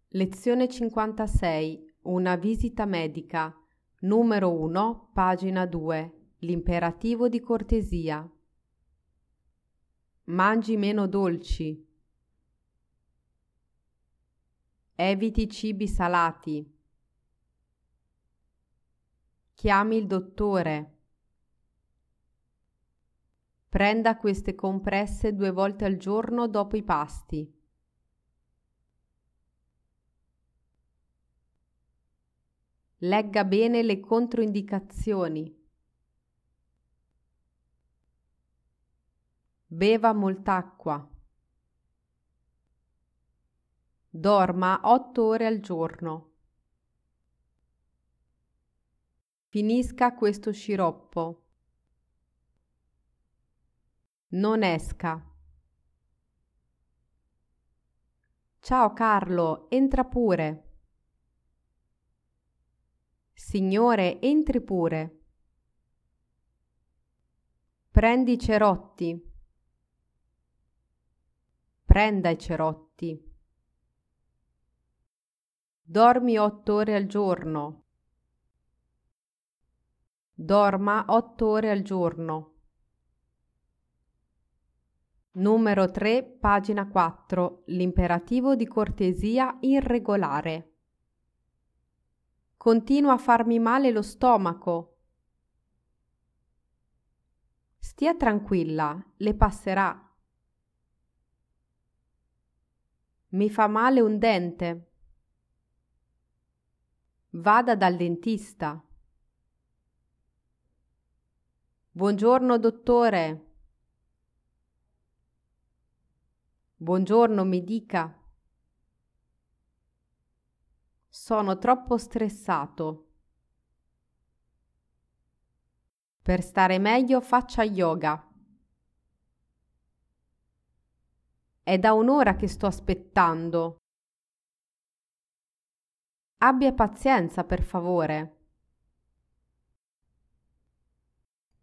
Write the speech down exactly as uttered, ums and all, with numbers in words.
Lezione cinquantasei. Una visita medica. Numero uno, pagina due. L'imperativo di cortesia. Mangi meno dolci. Eviti cibi salati. Chiami il dottore. Prenda queste compresse due volte al giorno dopo i pasti. Legga bene le controindicazioni. Beva molta acqua. Dorma otto ore al giorno. Finisca questo sciroppo. Non esca. Ciao Carlo, entra pure. Signore, entri pure. Prendi i cerotti. Prenda i cerotti. Dormi otto ore al giorno. Dorma otto ore al giorno. Numero tre, pagina quattro. L'imperativo di cortesia irregolare. Continua a farmi male lo stomaco. Stia tranquilla, le passerà. Mi fa male un dente. Vada dal dentista. Buongiorno dottore. Buongiorno, mi dica. Sono troppo stressato. Per stare meglio faccia yoga. È da un'ora che sto aspettando. Abbia pazienza, per favore.